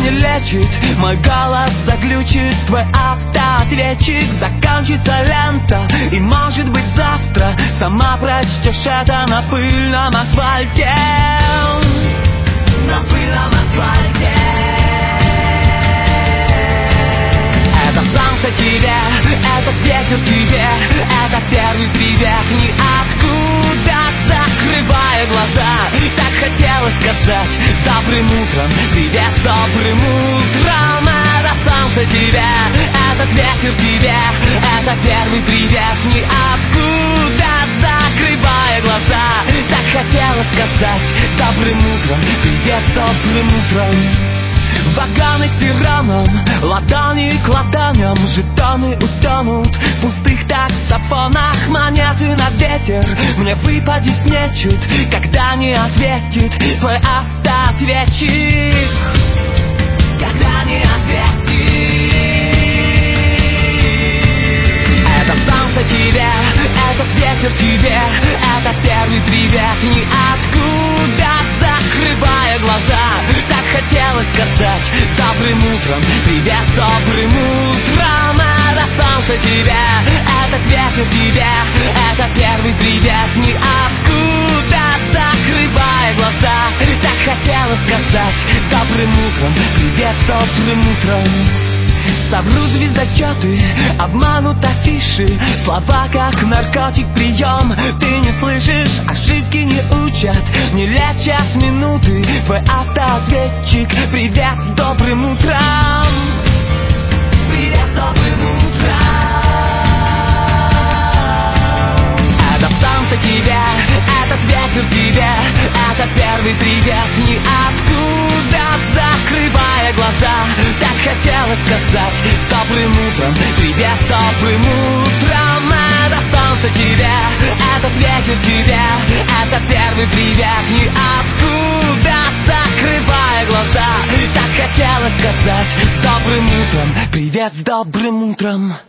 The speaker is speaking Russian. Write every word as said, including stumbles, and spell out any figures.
не лечит, мой голос заглючит, твой автоответчик. Закончится лента, и может быть завтра сама прочтешь это на пыльном асфальте. На пыльном асфальте. Это солнце тебе, этот ветер тебе, это первый привет ниоткуда, закрывая глаза. Так хотелось сказать добрым утром, привет добрым утром. Это солнце тебе, этот ветер тебе, это первый привет ниоткуда, закрывая глаза. Так хотелось сказать добрым утром, привет добрым утром. Вагоны с перроном, ладони к ладоням, жетоны утонут в пустых таксофонах. Монеты на ветер, мне выпадет нечуть, когда не ответит твой автоответчик. Когда не ответит. Это солнце тебе, этот ветер тебе, это первый привет ниоткуда, закрывая глаза. Так хотелось сказать добрым утром, привет добрым утром. Это солнце тебе, этот ветер тебе, это первый привет ниоткуда, закрывая глаза. Так хотелось сказать добрым утром, привет добрым утром. Совру звездочеты, обманут афиши, слова как наркотик прием. Ты не слышишь, ошибки не учат, не лечат минуты. Твой автоответчик, привет добрым утром. Привет добрым утром. Это солнце тебе, этот ветер тебе, это первый привет ниоткуда, закрывая глаза. Так хотелось сказать добрым утром, привет добрым утром. Это солнце тебе, этот ветер тебе, это первый привет ниоткуда, закрывая глаза. Так хотелось сказать добрым утром, привет с добрым утром.